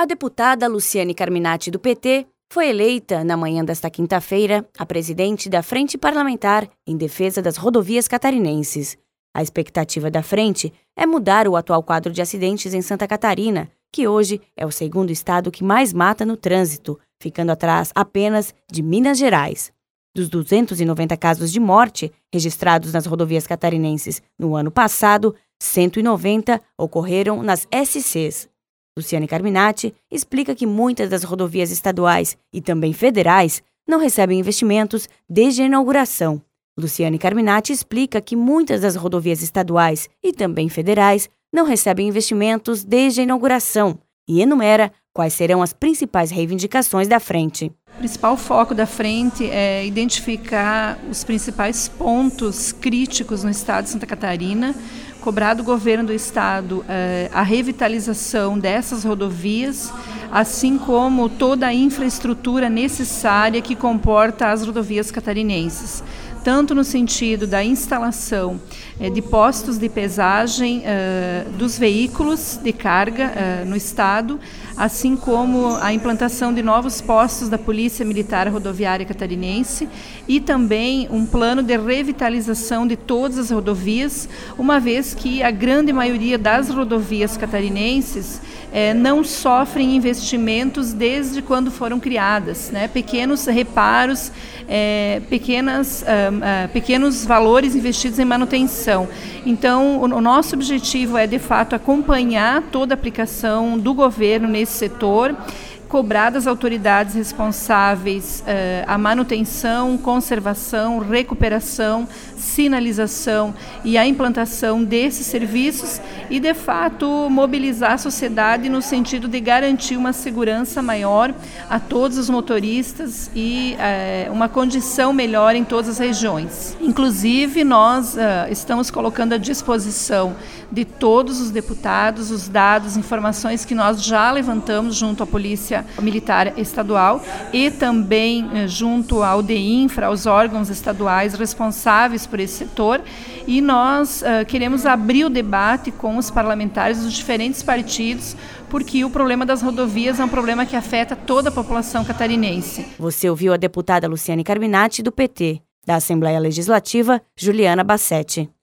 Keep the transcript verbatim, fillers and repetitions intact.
A deputada Luciane Carminati, do P T, foi eleita, na manhã desta quinta-feira, a presidente da Frente Parlamentar em Defesa das Rodovias Catarinenses. A expectativa da frente é mudar o atual quadro de acidentes em Santa Catarina, que hoje é o segundo estado que mais mata no trânsito, ficando atrás apenas de Minas Gerais. Dos duzentos e noventa casos de morte registrados nas rodovias catarinenses no ano passado, cento e noventa ocorreram nas S Cs. Luciane Carminati explica que muitas das rodovias estaduais e também federais não recebem investimentos desde a inauguração. Luciane Carminati explica que muitas das rodovias estaduais e também federais não recebem investimentos desde a inauguração e enumera quais serão as principais reivindicações da frente. O principal foco da frente é identificar os principais pontos críticos no estado de Santa Catarina, cobrar do governo do estado eh, a revitalização dessas rodovias, assim como toda a infraestrutura necessária que comporta as rodovias catarinenses, tanto no sentido da instalação eh, de postos de pesagem eh, dos veículos de carga eh, no estado, assim como a implantação de novos postos da Polícia Militar Rodoviária Catarinense e também um plano de revitalização de todas as rodovias, uma vez que a grande maioria das rodovias catarinenses eh, não sofrem investimentos desde quando foram criadas, né? Pequenos reparos, eh, pequenas, uh, uh, pequenos valores investidos em manutenção. Então, o, o nosso objetivo é, de fato, acompanhar toda a aplicação do governo nesse setor, cobrar das autoridades responsáveis uh, a manutenção, conservação, recuperação, sinalização e a implantação desses serviços e, de fato, mobilizar a sociedade no sentido de garantir uma segurança maior a todos os motoristas e uh, uma condição melhor em todas as regiões. Inclusive, nós uh, estamos colocando à disposição de todos os deputados os dados, informações que nós já levantamos junto à Polícia Militar Estadual e também eh, junto ao DEINFRA, aos órgãos estaduais responsáveis por esse setor, e nós uh, queremos abrir o debate com os parlamentares dos diferentes partidos, porque o problema das rodovias é um problema que afeta toda a população catarinense. Você ouviu a deputada Luciane Carminati, do P T, da Assembleia Legislativa, Juliana Bassetti.